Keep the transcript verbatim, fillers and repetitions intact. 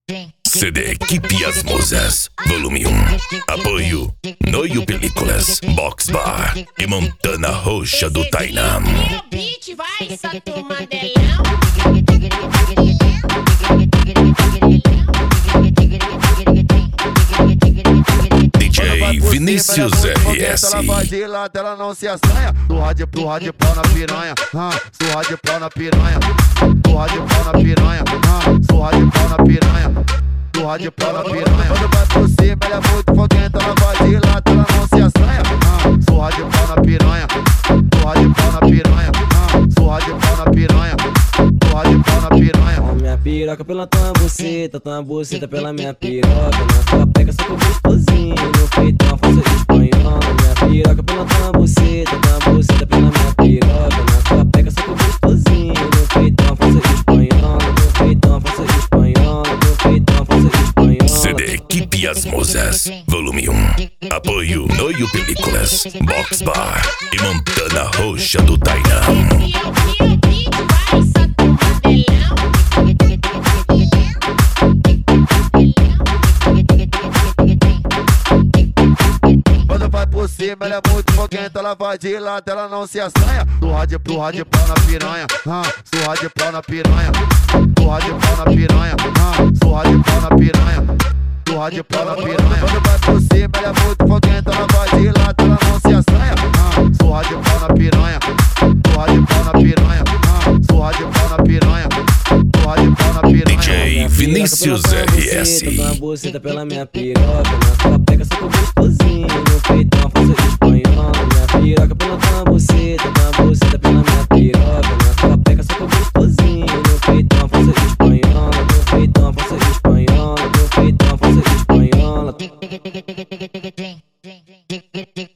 C D Equipe As Musas, volume um. Apoio Noio Películas, Box Bar e Montana Roxa do Tainan. Beat vai, Santo Mandelão. D J Vinícius R S. Ela vai de lado, ela não se assanha. Surra de, surra de pau na piranha, ah, surra de pau na piranha. Surra de pau na piranha, ah, surra de pau na piranha. Surra de pau na piranha. Quando vai por cima, ela é muito foguenta. Ela vai de lado, ela não se assanha, ah, surra de pau na piranha. Surra de pau na piranha, ah, surra de pau na piranha. Surra de pau na piranha. Ó minha piroca pela tua buceta, tua buceta pela minha piroca. Na tua pega só com gostosinho, no peito uma força espanhola. Minha piroca pela tua buceta, tua buceta pela minha piroca. Na tua pega só com gostosinho, no peito uma força espanhola. No peito uma força espanhola, no peito uma força espanhola. C D Equipe As Musas, volume um. Apoio Noio Películas, Box Bar e Montana Roxa do Tainan. Quando vai por cima, ela é muito foguenta. Ela vai de lado, ela não se assanha. Surra de, surra de pau na piranha, ah, surra de pau na piranha. Surra de pau na piranha, ah, surra de pau na piranha. Surra de pau na piranha. Quando vai por cima, ela é muito foguenta. Ela vai de lado, ela não se assanha, ah, surra de pau na piranha. Surra de pau na piranha, ah, surra de pau na piranha. Surra de pau na piranha. D J Vinícius R S. Tua buceta pela minha piroca. Na tua pega só com gostosinho, no peito uma força espanhola. Minha piroca pela tua buceta, tua buceta pela minha piroca. Na tua pega só com gostosinho, no peito uma força espanhola. No peito uma força espanhola, no peito uma força espanhola.